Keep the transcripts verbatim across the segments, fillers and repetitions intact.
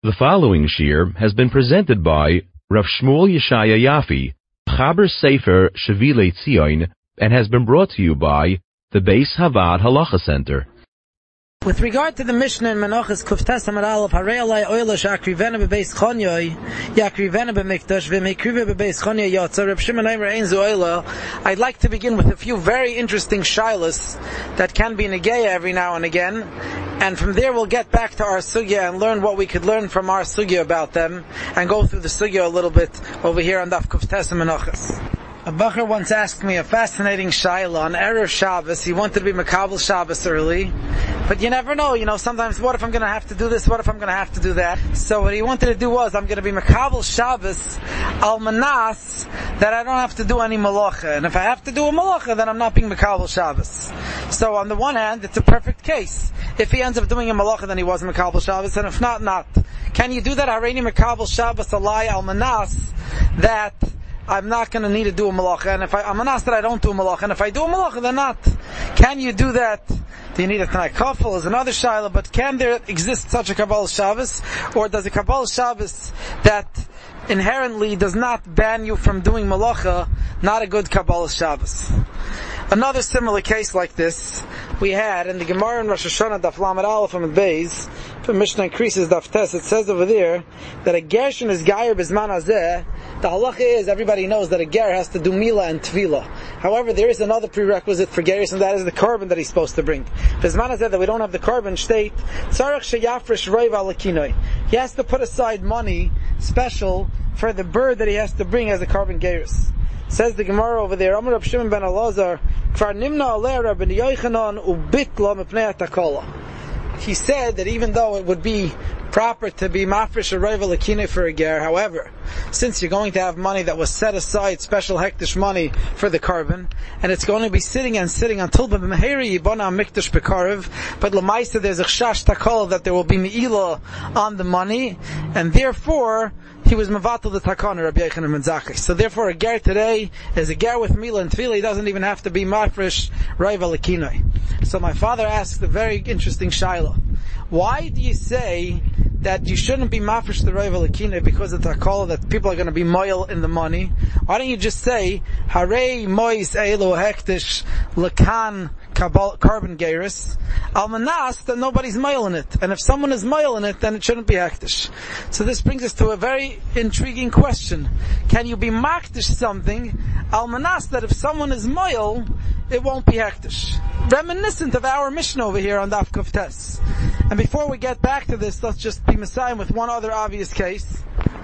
The following shir has been presented by Rav Shmuel Yeshaya Yafi, Chaber Sefer Shevilei Tzion, and has been brought to you by the Beis Havad Halacha Center. With regard to the Mishnah in Menachos Kuftes Amar Aleph, Harei Alai Oila Shakrivena beBeis Chonyoi, Yakrivena beMikdash, V'Mekriva beBeis Chonya Yotza, Reb Shimon Eimer Ein Zu Oila. I'd like to begin with a few very interesting shilas that can be negeya every now and again, and from there we'll get back to our sugya and learn what we could learn from our sugya about them, and go through the sugya a little bit over here on Daf Kuftes Menachos. A bacher once asked me a fascinating shaila on Erev Shabbos. He wanted to be Makabel Shabbos early, but you never know, you know, sometimes what if I'm going to have to do this, what if I'm going to have to do that? So what he wanted to do was, I'm going to be Makabel Shabbos al manas, that I don't have to do any malacha. And if I have to do a malacha, then I'm not being Makabel Shabbos. So on the one hand, it's a perfect case. If he ends up doing a malacha, then he was Makabel Shabbos, and if not, not. Can you do that? Hareini Makabel Shabbos alai al manas, that I'm not going to need to do a malacha, and if I, I'm asked that I don't do a malacha, and if I do a malacha, then not. Can you do that? Do you need a Tanai Kafel? Is another shaila, but can there exist such a Kabbalah Shabbos? Or does a Kabbalah Shabbos that inherently does not ban you from doing malacha, not a good Kabbalah Shabbos? Another similar case like this we had in the Gemara in Rosh Hashanah Daf Lamed Aleph and Beis. If Mishnah increases Daf Tes, it says over there that a gershon is gayer bizman hazeh. The halacha is, everybody knows that a ger has to do mila and tvila. However, there is another prerequisite for gerus, and that is the carbon that he's supposed to bring. Bizman hazeh, that we don't have the carbon state, tzarech sheyafresh roiv alakinoi. He has to put aside money special for the bird that he has to bring as a carbon gerus. Says the Gemara over there, Amar Reb Shimon ben Elazar, Kfar nimna alei Rabbi Yochanan ubitla mipnei atakola. He said that even though it would be proper to be mafresh a roiv alakine for a ger, however, since you're going to have money that was set aside, special hektish money for the carbon, and it's going to be sitting and sitting until b'meheri yibona mikdash bekarev, but lemaisa there's a chash takola that there will be meila on the money, and therefore he was mevatel the takana, Rabbi Yochanan ben Zakkai. So therefore a ger today is a ger with mila and tefillah. He doesn't even have to be mafresh roiv alakinoi. So my father asked a very interesting shaila. Why do you say that you shouldn't be mafresh the roiv alakinoi because of the takala, that people are going to be moil in the money? Why don't you just say harei mois elo hektish lakan carbon gerus almanas, that nobody's moil in it, and if someone is moil in it, then it shouldn't be hektish. So this brings us to a very intriguing question: can you be makdish something almanas that if someone is moil, it won't be hektish? Reminiscent of our Mishnah over here on Daf Kuftes. And before we get back to this, let's just be Messiah with one other obvious case.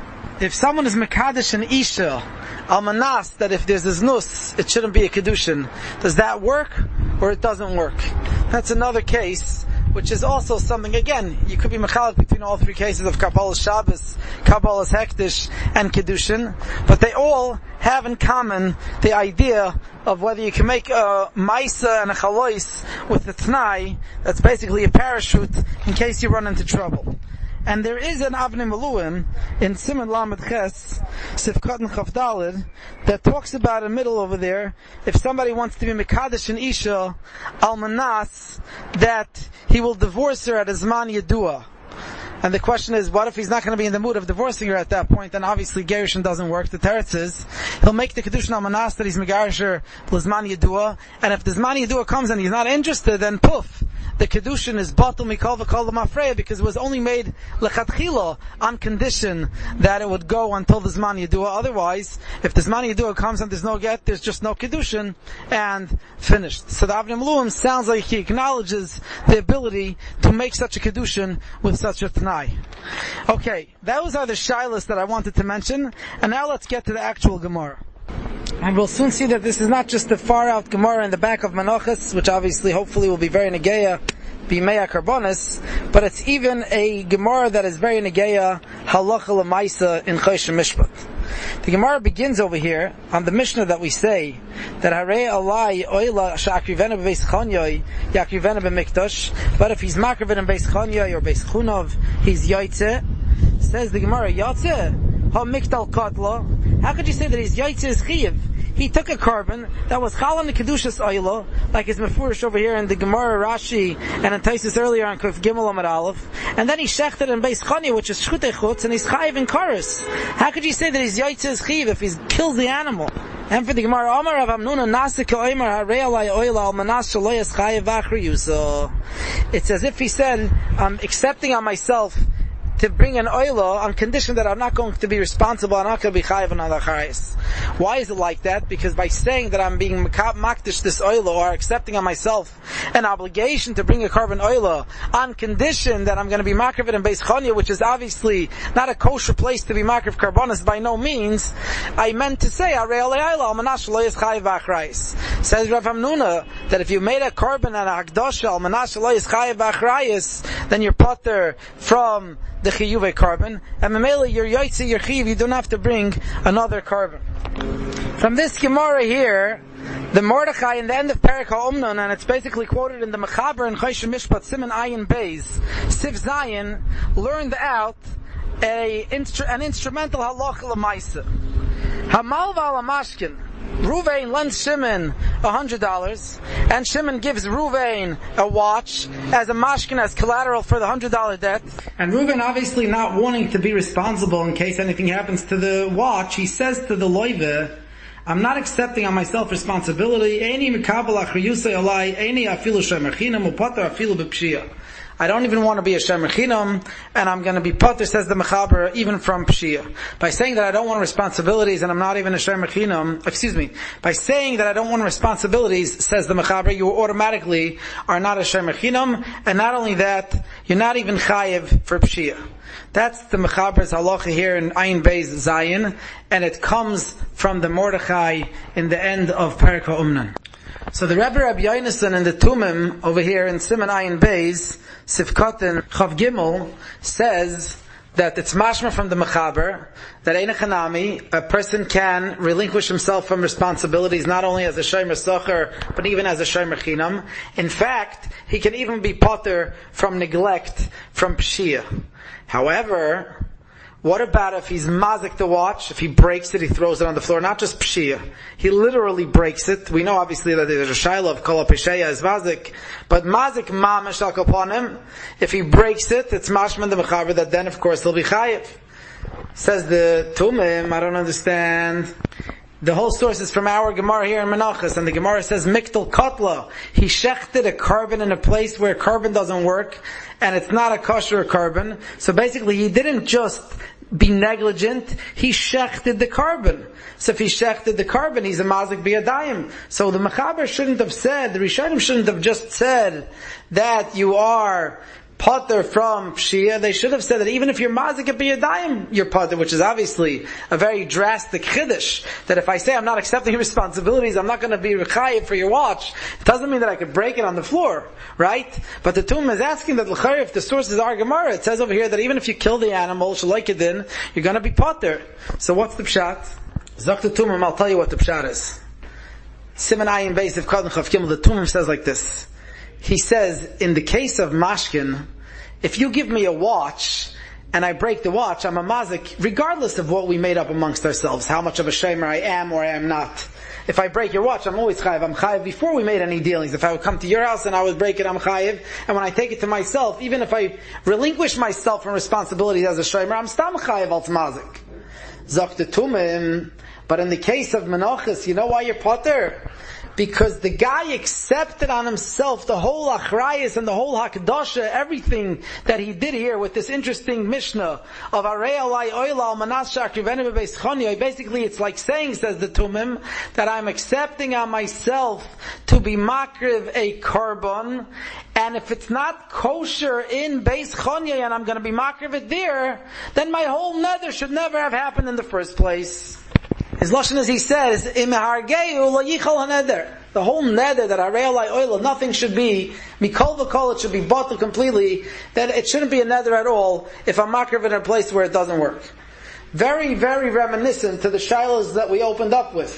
If someone is Mekadesh and Isha, Almanas, that if there's a znus, it shouldn't be a Kedushin, does that work, or it doesn't work? That's another case, which is also something, again, you could be mechalek between all three cases of Kabbalah Shabbos, Kabbalah Hektish, and Kedushin, but they all have in common the idea of whether you can make a Maisa and a Chalois with a Tnai, that's basically a parachute, in case you run into trouble. And there is an Avnei Miluim in Siman Lamed Ches, Sifkat and Chavdalid, that talks about in the middle over there, if somebody wants to be Mekadesh and Isha, Almanas, that he will divorce her at a Zman Yedua. And the question is, what if he's not going to be in the mood of divorcing her at that point? Then obviously Gerushin doesn't work. The teretz is, he'll make the Kedushin Almanas that he's Megarish her L'Zman Yedua, and if the Zman Yedua comes and he's not interested, then poof, the Kedushin is batul mikol v'kol l'mafreya, because it was only made lechatchila on condition that it would go until the Zman Yedua. Otherwise, if the Zman Yedua comes and there's no get, there's just no Kedushin, and finished. So the Avnei Miluim sounds like he acknowledges the ability to make such a Kedushin with such a Tanai. Okay, those are the shilas that I wanted to mention, and now let's get to the actual Gemara. And we'll soon see that this is not just the far out Gemara in the back of Menachos, which obviously hopefully will be very negeya, b'meya karbonis, but it's even a Gemara that is very negeya, halacha l'maisa in Choshen Mishpat. The Gemara begins over here on the Mishnah that we say that harei alai oila shakrivena b'beis chonyoi yakrivena b'mikdash, but if he's makrivena in beis chonyoi or beis chunov, he's yaitze. Says the Gemara, yaitze ha mikdal katla. How could you say that he's yaitze is chiyav? he took a carbon that was chal on the kedushas oila, like his mefurish over here in the Gemara, Rashi, and in Taisus earlier on Kuf Gimel Amud Aleph, and then he shechted in Beis Chanya, which is shchutei chutz, and he's chayiv in kares. How could you say that he's yotzei chiv if he kills the animal? And for the Gemara, Amar Rav Hamnuna Nasik Oimer Harei Alai Oila Al Manas Shaloyas Chayiv V'Achri Yuso. It's as if he said, I'm accepting on myself to bring an oila on condition that I'm not going to be responsible, I'm not going to be chayiv on the chayis. Why is it like that? Because by saying that I'm being makdish this oila, or accepting on myself an obligation to bring a carbon oila on condition that I'm going to be makriv in Beis Chanya, which is obviously not a kosher place to be makriv karbonis by no means, I meant to say, says Rav Hamnuna, that if you made a carbon and a hakdosha, al manash lo yischayev v'achrayis, then you're potter from the chiyuve carbon, and memela you're yotzei your chiv, you don't have to bring another carbon. From this Gemara here, the Mordechai in the end of Perek HaOmnon, and it's basically quoted in the Mechaber and Choshen Mishpat Siman Ayin Beis, Siv Zayin, learned out a instru- an instrumental halacha l'maisa. Hamalva al Mashkin. Ruvain lends Shimon a hundred dollars, and Shimon gives Ruvain a watch as a mashkin, as collateral for the hundred dollar debt. And Ruvain, obviously not wanting to be responsible in case anything happens to the watch, he says to the loive, I'm not accepting on myself responsibility. Eini mikabel achriyusei alai, eini afilu shemechinam upater afilu b'pshia. I don't even want to be a Shem Rechinam, and I'm going to be Potter, says the Mechaber, even from Pshia. By saying that I don't want responsibilities, and I'm not even a Shem Rechinam, excuse me, by saying that I don't want responsibilities, says the Mechaber, you automatically are not a Shem Rechinam, and not only that, you're not even Chayev for Pshia. That's the Mechaber's halacha here in Ayin Beis Zayin, and it comes from the Mordechai in the end of Perek HaOmnon. So the Rebbe Rabbi Yonason in the Tumim over here in Siman Ayin Beis, Sifkotin Chav Gimel, says that it's mashma from the Mechaber that Ein Chanami, a person can relinquish himself from responsibilities not only as a Shomer Socher, but even as a Shomer Chinam. In fact, he can even be potter from neglect, from Pshia. However, what about if he's mazik the watch, if he breaks it, he throws it on the floor, not just pshia, he literally breaks it. We know obviously that there's a shaila of kol pesheya is mazik, but mazik mamash al upon him, if he breaks it, it's mashman the mechaber, that then of course he'll be chayiv. Says the Tumim, I don't understand. The whole source is from our Gemara here in Menachos, and the Gemara says miktal kotla. He shechted a carbon in a place where carbon doesn't work, and it's not a kosher carbon. So basically, he didn't just be negligent, he shechted the carbon. So if he shechted the carbon, he's a mazik biyadayim. So the Mechaber shouldn't have said, the Rishonim shouldn't have just said that you are potter from Pshia. They should have said that even if you're mazik biyadayim, you're potter, which is obviously a very drastic chiddush. That if I say I'm not accepting responsibilities, I'm not going to be rechayev for your watch, it doesn't mean that I could break it on the floor, right? But the Tum is asking that l'chayr, if the source is our Gemara, it says over here that even if you kill the animal, shalaikidin, you're going to be potter. So what's the pshat? Zok the Tumim, I'll tell you what the pshat is. Siman Ayin Beis of Kadon Chav Gimel, the Tumim says like this. He says, in the case of mashkin, if you give me a watch, and I break the watch, I'm a mazik, regardless of what we made up amongst ourselves, how much of a shamer I am or I am not. If I break your watch, I'm always chayiv. I'm chayiv before we made any dealings. If I would come to your house and I would break it, I'm chayiv. And when I take it to myself, even if I relinquish myself from responsibilities as a shamer, I'm stam chayiv al mazik. Zok the Tumim, but in the case of Menachos, you know why you're potter? Because the guy accepted on himself the whole achrayas and the whole hakdasha, everything that he did here with this interesting Mishnah of Arei Alai Oila Manas Shakrivenu Bebeis Chanya. Basically, it's like saying, says the Tumim, that I'm accepting on myself to be makriv a carbon, and if it's not kosher in Beis Chanya and I'm going to be makriv it there, then my whole nether should never have happened in the first place. His lashon, as he says, im hargeu lo yichol haneder. The whole nether that arei alai oila, nothing should be mikol v'kol. It should be bottled completely. That it shouldn't be a nether at all if I'm makriv in a place where it doesn't work. Very, very reminiscent to the shilos that we opened up with.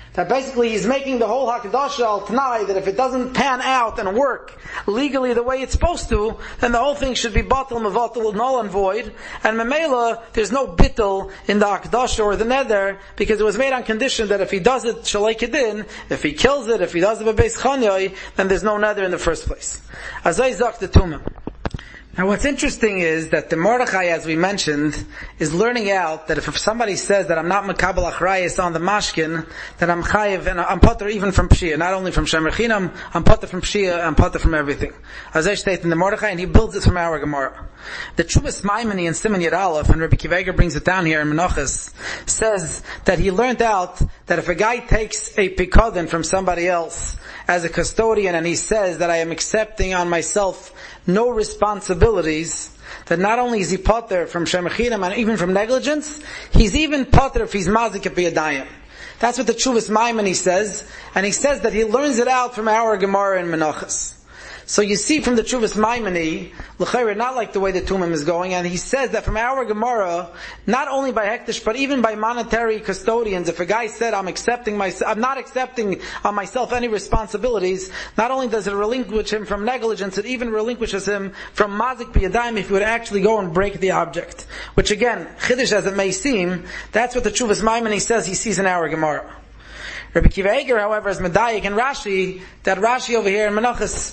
That basically he's making the whole Hakadosh al Tanai that if it doesn't pan out and work legally the way it's supposed to, then the whole thing should be batal, mevatel, null and void. And memela, there's no bittul in the Hakadosh or the neder, because it was made on condition that if he does it shalei kedin, if he kills it, if he does it bebeis chanyoi, then there's no neder in the first place. Azay zak the tumim. Now what's interesting is that the Mordechai, as we mentioned, is learning out that if somebody says that I'm not Makabel Achrayis on the Mashkin, then I'm Chayiv, and I'm Potter even from Pshia, not only from Shemer Chinam, I'm Potter from Pshia, I'm Potter from everything. As I state in the Mordechai, and he builds it from our Gemara. The Chuvas Maimoni in Siman Yud Aleph, and Rabbi Akiva Eiger brings it down here in Menachos, says that he learned out that if a guy takes a Pikodin from somebody else as a custodian and he says that I am accepting on myself no responsibilities, that not only is he potter from shemachinam and even from negligence, he's even potter if he's mazik b'yadayim. That's what the Chuvas Maimoni says, and he says that he learns it out from our Gemara in Menachos. So you see from the Chuvas Maimoni, l'chayre, not like the way the Tumim is going, and he says that from our Gemara, not only by hektish, but even by monetary custodians, if a guy said, I'm accepting myself, I'm not accepting on myself any responsibilities, not only does it relinquish him from negligence, it even relinquishes him from mazik b'yadayim if he would actually go and break the object. Which again, chiddush as it may seem, that's what the Chuvas Maimoni says he sees in our Gemara. Rabbi Akiva Eiger, however, is Medayik and Rashi, that Rashi over here in Menachos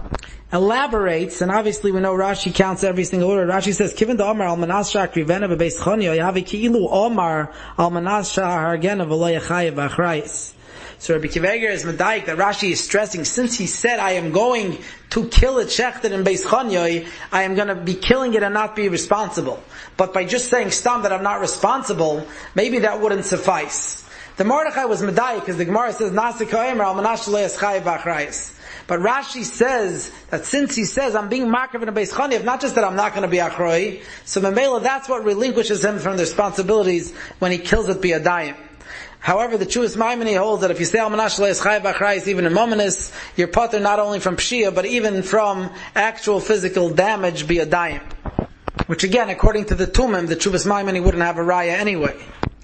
elaborates, and obviously we know Rashi counts every single word. Rashi says, "Kiven da Omar al manas shakrivena bebeis chonyo yavi ki'ilu Omar al manas shahargena v'lo yachayev achrayis." So Rabbi Akiva Eiger is medayik that Rashi is stressing, since he said, "I am going to kill it shechted in beis chonyo, I am going to be killing it and not be responsible." But by just saying stam that I'm not responsible, maybe that wouldn't suffice. The Mordechai was medayik because the Gemara says, "Nasi ko'emer al manas shelo yachayev achrayis." But Rashi says that since he says, I'm being makav in a beis chaniv, not just that I'm not going to be achroi, so Memela, that's what relinquishes him from the responsibilities when he kills it biyadayim. However, the Chuvas Maimoni holds that if you say al manash leis chayav achrayis, even in mominus, you're potter not only from pshia, but even from actual physical damage biyadayim. Which again, according to the Tumim, the Chuvas Maimoni wouldn't have a raya anyway.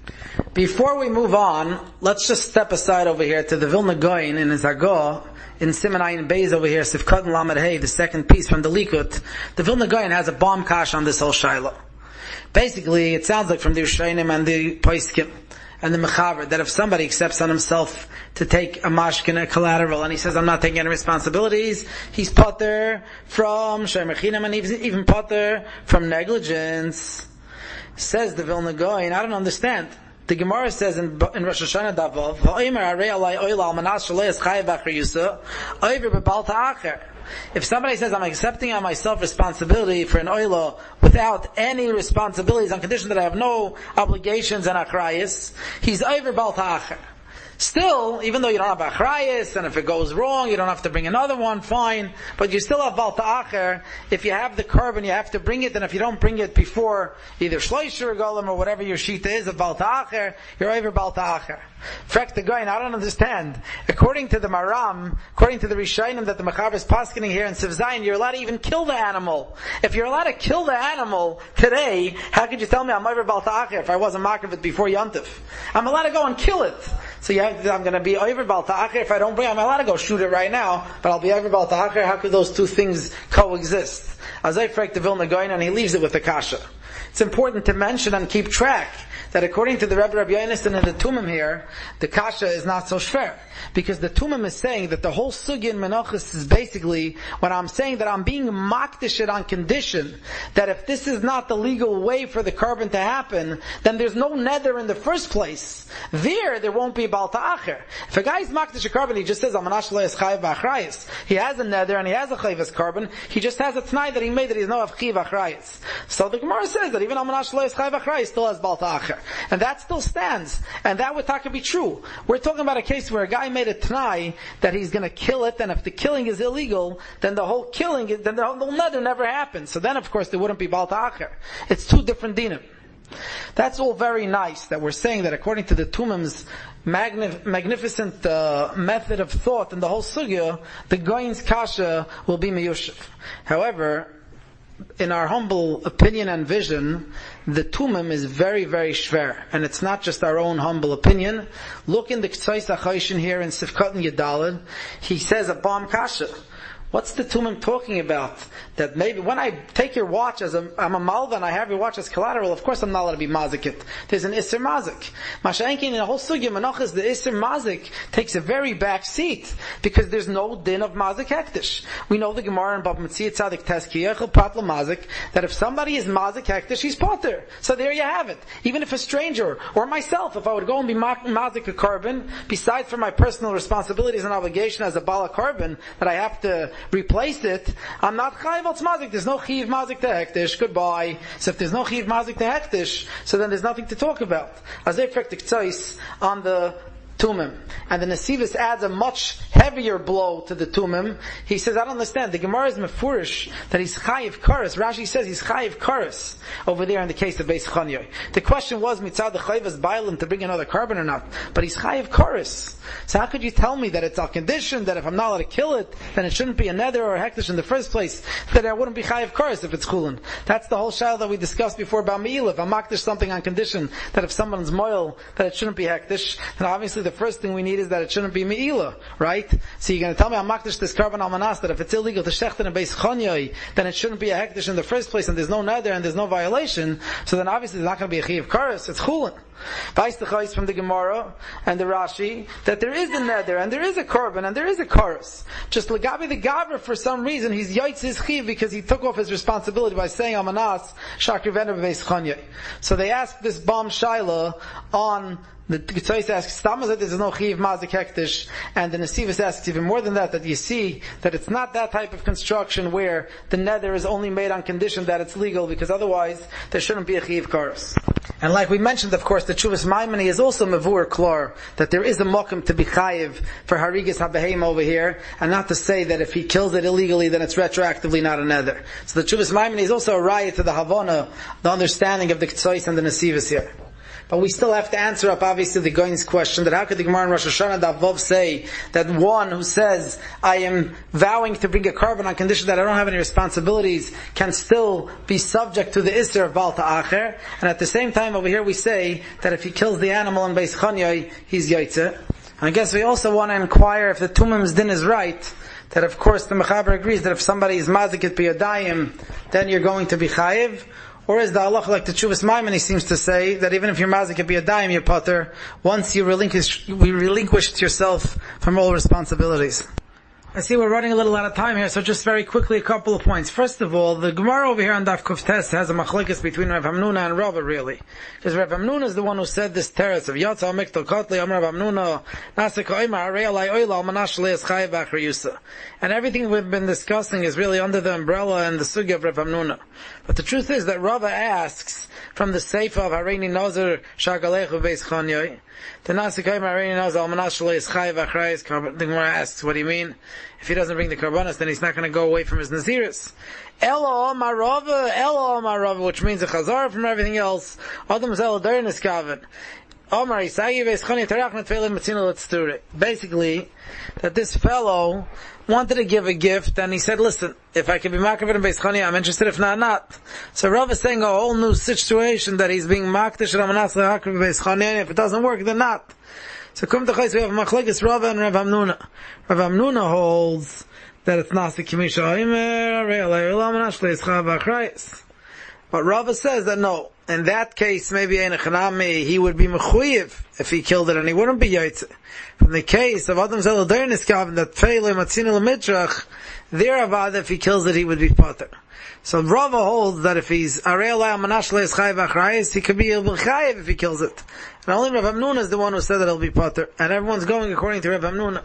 Before we move on, let's just step aside over here to the Vilna Gaon in his Haggadah, in Siman Ayin Beis over here, Sifkat and Lamed Hey, the second piece from the Likut. The Vilna Gaon has a bomb kash on this whole Shiloh. Basically, it sounds like from the Rishonim and the Poskim and the Mechaber, that if somebody accepts on himself to take a mashkin, a collateral, and he says, I'm not taking any responsibilities, he's potter from Shemer Chinam and even potter from negligence. Says the Vilna Gaon, I don't understand. The Gemara says in, in Rosh Hashanah Davav, if somebody says, I'm accepting on myself responsibility for an oila without any responsibilities, on condition that I have no obligations and achrayis, he's over bal ta'acher. Still, even though you don't have achrayis, and if it goes wrong, you don't have to bring another one, fine, but you still have bal ta'acher. If you have the carbon, you have to bring it, and if you don't bring it before either shloish or golem or whatever your shita is of bal ta'acher, you're over bal ta'acher. Frek the Goyin, I don't understand. According to the Maram, according to the Rishonim that the Mechaber is paskening here in Siv Zayin, you're allowed to even kill the animal. If you're allowed to kill the animal today, how could you tell me I'm over bal ta'acher if I wasn't makriv it before Yontif? I'm allowed to go and kill it. So you have, I'm going to be over bal ta'acher if I don't bring. I'm allowed to go shoot it right now, but I'll be over bal ta'acher. How could those two things coexist? Azay frek the Vilna Gaon, and he leaves it with the kasha. It's important to mention and keep track that according to the Rebbe Rabbi Yonason and the Tumim here, the kasha is not so shver. Because the Tumim is saying that the whole sugya in Menachos is basically, when I'm saying that I'm being makdish it on condition, that if this is not the legal way for the carbon to happen, then there's no neder in the first place. There, there won't be bal ta'acher. If a guy is makdish a carbon, he just says, Amanash le'es chayiv v'achrayis. He has a neder and he has a chayivas carbon, he just has a t'nai that he made that he's no of chayiv v'achrayis. So the Gemara says that even Amanash le'es chayiv v'achrayis still has bal ta'acher. And that still stands. And that would talk to be true. We're talking about a case where a guy made a t'nai that he's going to kill it, and if the killing is illegal, then the whole killing, is, then the whole neder never happens. So then, of course, there wouldn't be bal ta'acher. It's two different dinim. That's all very nice that we're saying that according to the Tumim's magnif- magnificent uh, method of thought in the whole sugya, the Goyin's kasha will be meyushev. However, in our humble opinion and vision, the tumim is very, very shver. And it's not just our own humble opinion. Look in the K'tzais HaChayshin here in Sifkat and Yedalad. He says a bomb kasha. What's the tumim talking about? That maybe when I take your watch as a, I'm a malva and I have your watch as collateral, of course I'm not allowed to be mazikit. There's an isser mazik. Masha'enkin in the whole sugya menachas, the isser mazik takes a very back seat because there's no din of mazik hektish. We know the Gemara in Bab Metzia Tzadik Teskiyach Patla mazik that if somebody is mazik hektish, he's potter. So there you have it. Even if a stranger or myself, if I would go and be mazik a carbon, besides for my personal responsibilities and obligation as a bala carbon that I have to replace it, I'm not chayiv al tzmazik. There's no chayiv mazik to hektish. Goodbye. So if there's no chayiv mazik to hektish, so then there's nothing to talk about. As they effect the on the tumim. And the Nesivus adds a much heavier blow to the tumim. He says, I don't understand. The Gemara is mefurish that he's chayiv karas. Rashi says he's chayiv karas over there in the case of Beis Chanyoy. The question was, mitzad the chayivas bailim to bring another carbon or not. But he's chayiv karas. So how could you tell me that it's a condition, that if I'm not allowed to kill it, then it shouldn't be a nether or a hektish in the first place, that I wouldn't be chayiv karas if it's chulin? That's the whole shayla that we discussed before about me'il. If I'm makdish something on condition, that if someone's moil, that it shouldn't be hektish, then obviously the first thing we need is that it shouldn't be me'ila, right? So you're going to tell me I'm makdish this carbon almanas, that if it's illegal to shecht in a Beis Chanyoy, then it shouldn't be a hektish in the first place, and there's no nether and there's no violation, so then obviously there's not going to be a chayiv karas, it's chulin. Vice the chayis from the Gemara and the Rashi that there is a nether and there is a carbon and there is a karas. Just legabi the gaver, for some reason he's yaitz his chiv because he took off his responsibility by saying amanas shakri v'enu b'beis chanyai. So they asked this bomb shaila on the Tzais asks, Stamaz that there's no chiv mazik hektish, and the Nesivus asks even more than that, that you see that it's not that type of construction where the nether is only made on condition that it's legal, because otherwise there shouldn't be a chiv karas. And like we mentioned, of course, the Chuvas Maimoni is also mavur klor, that there is a mokum to be chayiv for harigas habehem over here, and not to say that if he kills it illegally, then it's retroactively not a nether. So the Chuvas Maimoni is also a raya to the Havana, the understanding of the Tzais and the Nesivus here. But we still have to answer up, obviously, the Goin's question, that how could the Gemara in Rosh Hashanah Davov say that one who says, I am vowing to bring a carbon on condition that I don't have any responsibilities, can still be subject to the Isser of Baal Ta'acher, and at the same time over here we say that if he kills the animal in Beis Chanyoy, he's Yaitze. And I guess we also want to inquire if the Tumim's din is right, that of course the Mechaber agrees that if somebody is Mazikit B'Yadayim, then you're going to be Chayiv. Or is the halach like the Chuvas Maimoni seems to say, that even if you're mazik be a dime, you're potter, once you relinquish, we relinquished yourself from all responsibilities. I see we're running a little out of time here, so just very quickly a couple of points. First of all, the Gemara over here on Daf Kuf Tes has a machlekes between Rav Hamnuna and Rava, really. Because Rav Hamnuna is the one who said this teretz of Yatza Miktal Kotli, Amar Rav Hamnuna, Nasik Oimar, Arei Alai Oila, Manash Leis Chayiv Achar Yusa. And everything we've been discussing is really under the umbrella and the sugya of Rav Hamnuna. But the truth is that Rava asks from the Seifa of Hareini Nazar Shagalechu Beis Chanyoy, the Nasik Oimar Hareini Nazar Manash Leis Chayiv Achar Yusa. The Gemara asks, what do you mean? If he doesn't bring the karbanos, then he's not going to go away from his naziris. Elo marava, elo marava, which means a chazar from everything else. Adam zel dernis kaven. Omar isagi veis chani terach netfelim metzina letzture. Basically, that this fellow wanted to give a gift, and he said, listen, if I can be makdash in Beis Chani, I'm interested, if not, not. So Rav is saying a whole new situation, that he's being makdash in Amanas le'akar Beis Chani, and if it doesn't work, then not. So come to Chayes, we have Machlekes Rava and Rav Hamnuna. Rav Hamnuna holds that it's Nasi Kimisha Oimer, Arei Olam Nashle Eschav Achrayis. But Rava says that no, in that case, maybe Ein Echanami, he would be Mechuyev if he killed it, and he wouldn't be Yaitze. From the case of Adam Zel Dernis Kavan, that Feile Matzina L'Mitrach, there Avad, if he kills it, he would be Potter. So Rava holds that if he's Arei Olam Nashle Eschav Achrayis, he could be Chayiv if he kills it. And only Rav Hamnuna is the one who said that it'll be Potter. And everyone's going according to Rav Hamnuna.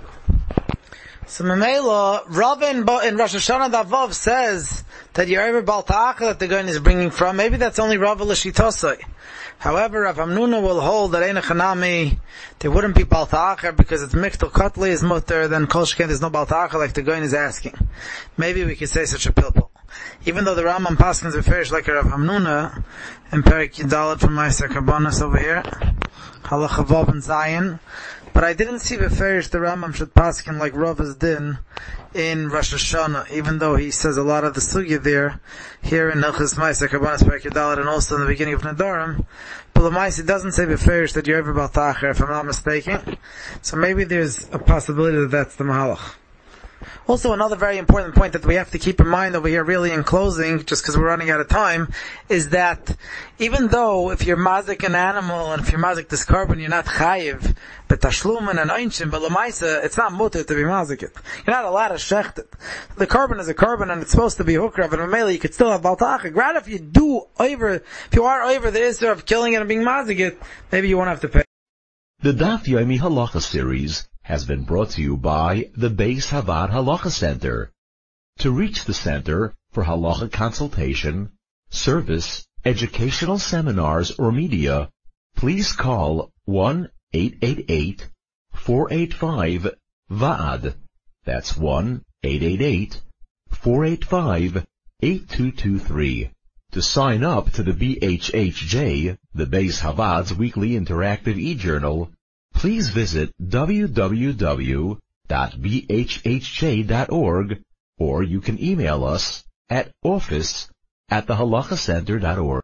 So Mamela, Rav in, in Rosh Hashanah Davov says that you're ever Baal Ta'acha that the guy is bringing from. Maybe that's only Rav L'Shitosai. However, Rav Hamnuna will hold that Ein Echanami, there wouldn't be Baal Ta'acha because it's Miktal Kotli is mutter, then Kol Sheken there's no Baal Ta'acha like the guy is asking. Maybe we could say such a pilpul. even though the Rambam paskins beferish like a Rav Hamnuna, in Perik Yudalet from Meiser Karbonis over here, Halacha Vav and Zion, but I didn't see beferish the Rambam should paskin like Rav's din in Rosh Hashanah, even though he says a lot of the sugya there, here in Hilchos Meiser Karbonis Perik Yudalet, and also in the beginning of Nedarim. But the Meiser doesn't say beferish that you're ever Baltacher, if I'm not mistaken. So maybe there's a possibility that that's the Mahalach. Also, another very important point that we have to keep in mind over here, really in closing, just because we're running out of time, is that even though if you're mazik an animal and if you're mazik this carbon, you're not chayiv, but tashlumen and einshin, but lamaisa, it's not mutter to be mazik it. You're not allowed to shecht it. The carbon is a carbon and it's supposed to be hukrav, and mamela you could still have baltachik. Right, if you do over, if you are over the issue of killing it and being mazik it, maybe you won't have to pay. The Daf Yomi Halacha series has been brought to you by the Beis Havad Halacha Center. To reach the center for halacha consultation, service, educational seminars, or media, please call one eight eight eight, four eight five, V A D. That's one eight eight eight, four eight five, eight two two three. To sign up to the B H H J, the Beis Havad's weekly interactive e-journal, please visit w w w dot b h h j dot org, or you can email us at office at the halacha center dot org.